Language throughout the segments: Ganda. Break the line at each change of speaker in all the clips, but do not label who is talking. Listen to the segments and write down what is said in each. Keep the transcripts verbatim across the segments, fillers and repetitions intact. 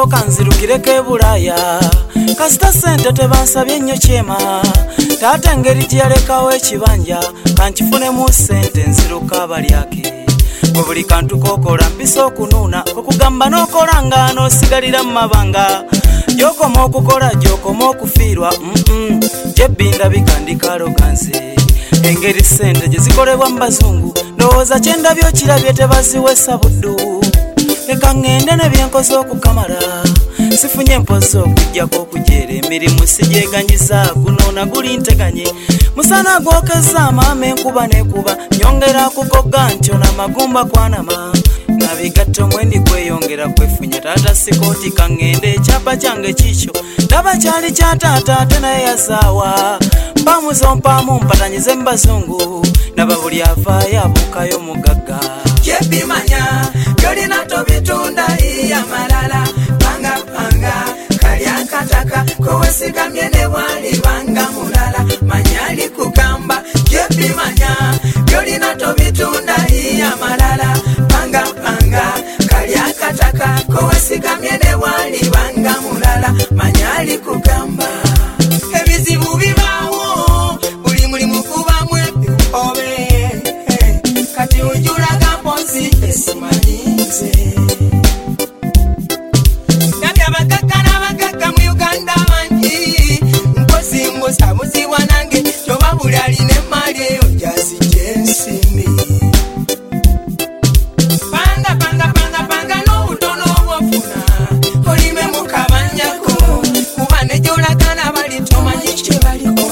sooka nzirukireko e Bulaaya kasita sente tebansabye nnyo kyema taata engeri gye yalekawo ekibanja kankifunemu sente nziruka abalyake bwe buli kantu kokola mpisa okunuuna okugamba n'okola nga n'osigalira mu mabanga gyokoma okukola gyokoma okufiirwa gyebbi ndabika ndikaloganze engeri sente gye zikolebwa mu bazungu ndowooza kyendabyo kirabye tebaziwesa buddu leka ŋŋende ne byenkoze okukamala sifunye mpozi okujjako okujeera emirimu sigyeganyiza gunoona guli nteganye musana gwokeza amaama enkuba nekuba nyongera kukoga ntyo n'amagumba kwanama nabigatto mwendi kweyongera kwefunya taata sikooti kaŋŋende ekyapa kyange kikyo ndaba kyali kya taata ate naye yazaawa mpamuzo mpamu mpatanyize mu bazungu naba buli avaayo abuukayo mugagga
Jebimanya byolina tobitunda iya malala panga panga kalya kataka kowesigamye ne bwali banga mulala manyali kugamba Jebimanya byolina tobitunda iya malala panga panga kalya kataka kowesigamye ne bwali banga mulala manyali kugamba ebizibu bibaawo buli mulimu kubamu ebikobe kati ujulaga mpozi esimanyize nabya bagagga n'abagagga mu Uganda bangi mpozi mbusabuzibwa nange kyoba buli alina emmali eyo gyazijja ensimbi panga panga panga panga n'obutono obwofuna olime mu kabanjako kuba ne gyolagana bali tomanyi kye baliko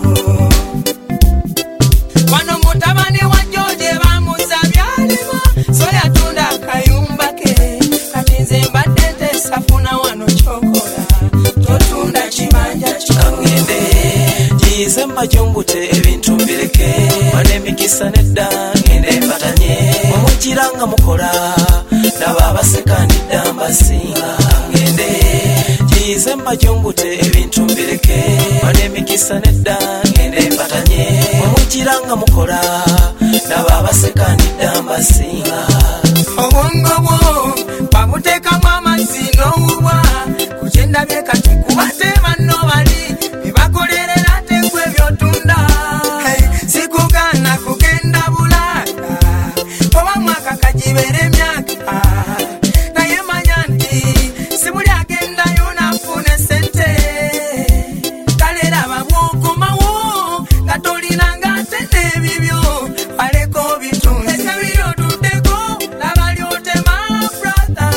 wano mutabani wa George bamuza byalima so yatunda akayumba ke kati nze mbadde ntesafuna wano kyokola totunda kibanja
kaŋŋende giyize mmajungute ebintu mbireke wane emikisa nedda ŋŋende mbatanye mumugira nga mukola naba abasekandidda mbasinga kaŋŋende giyize mmajungute ebintu mbireke wane emikisa nedda ŋŋende mbatanye mumugira nga mukola naba abasekandidda mbasinga
obwongo bwo babuteekamu amazzi n'owubwa kukyendabye kati kubate banno bali bebakolerera tekwe byotunda sikugaana kugenda Bulaaya oba mwaka kagibere emyaka naye manya nti si buli agendayo nafune sente kale raba bwokomawo nga tolinanga ate n'ebibyo baleko bitunzi ebiryotuddeko laba lyotema brother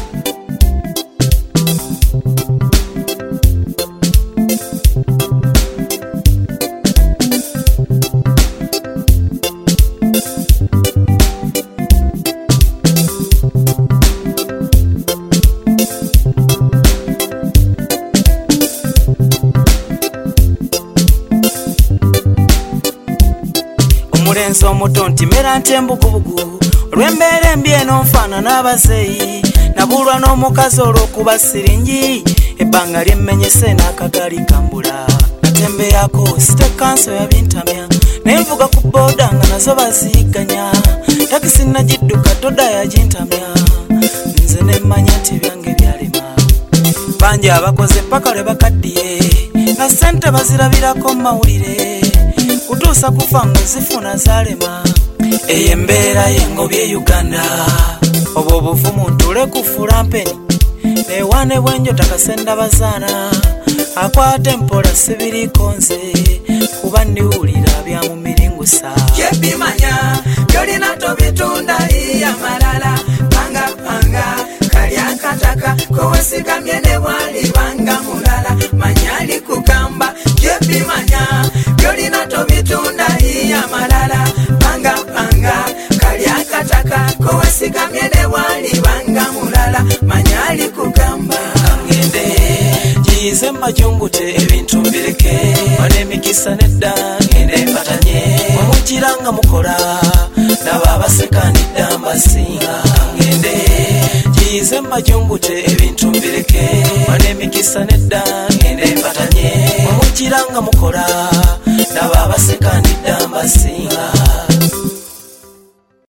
omulenzi omuto ntimera ntembugubugu olw'embeera embi eno nfaana n'abazeeyi nabulwa n'omukazi olw'okuba siringi ebbanga lyemmenyese n'akagali kambula natembeyako sitekanso yabintamya naye nvuga ku booda nga nazo baziyigganya takisi nagidduka toda yagintamya nze nemmanya nti byange byalema bangi abakoze paka lwe bakaddiye na sente bazirabirako mu mawulire kutuusa kufa ng'ozifuna zalema eyo embeera y'engobye e Uganda obwo obuvumu ntule kufuula mpeni neewaane bwenjo takasenda bazaana akwate empola sibiriko nze kuba ndiwulira byamumiringusa
Jebimanya byolina tobitunda iya malala panga panga kalya kataka kowesigamye ne bwali banga mulala manyali kugamba Jebimanya byolina tobitunda iya malala panga panga kalya kataka kowesigamye ne bwali banga mulala manyali kugamba
kaŋŋende giyize mmajungute ebintu mbireke wane emikisa nedda ŋŋende mbatanye mumugira nga mukola naba abasekandidda mbasinga kaŋŋende giyize mmajungute ebintu mbireke wane emikisa nedda ŋŋende mbatanye mumugira nga mukola naba abasekandidda mbasinga